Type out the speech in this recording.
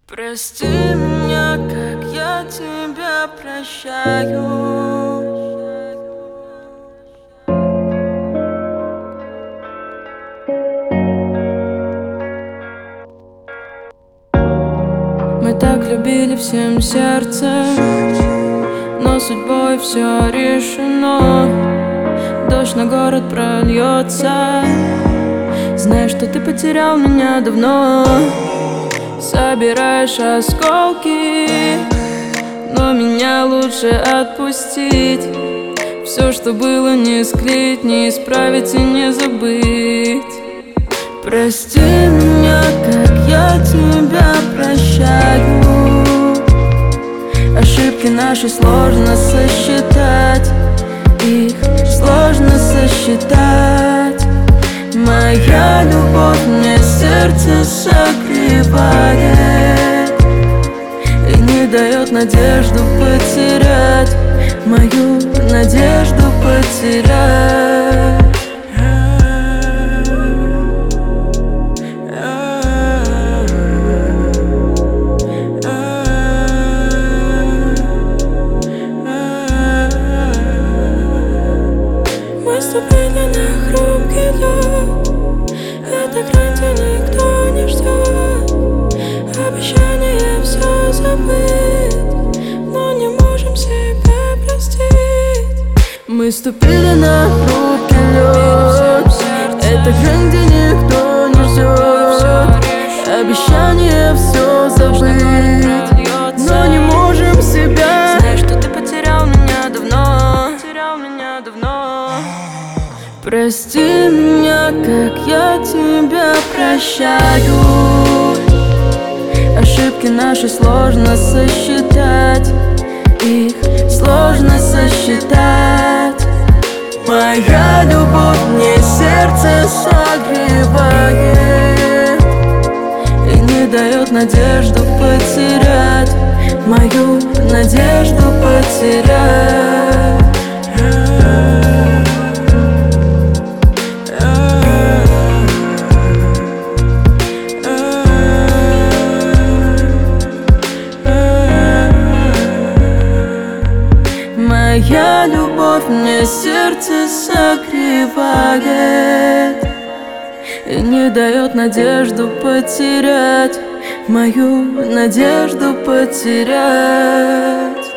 Прости меня, как я тебя прощаю. Мы так любили всем сердцем, но судьбой все решено. Дождь на город прольется. Знаешь, что ты потерял меня давно. Собираешь осколки, но меня лучше отпустить. Все, что было, не склеить, не исправить и не забыть. Прости меня, как я тебя прощаю. Ошибки наши сложно сосчитать, их сложно сосчитать. Моя любовь мне сердце согревает и не дает надежду потерять, мою надежду потерять. Мы ступили на хрупкий лед. Это грань, где никто не ждет. Обещание все забыть, но не можем себя простить. Мы ступили на хрупкий лед. Это грань, где никто не ждет. Обещание все забыть, но не можем себя. Знаешь, что ты потерял меня давно. Прости меня, как я тебя прощаю. Ошибки наши сложно сосчитать, их сложно сосчитать. Моя любовь мне сердце согревает и не дает надежду потерять, мою надежду потерять. Моя любовь мне сердце согревает и не дает надежду потерять, мою надежду потерять.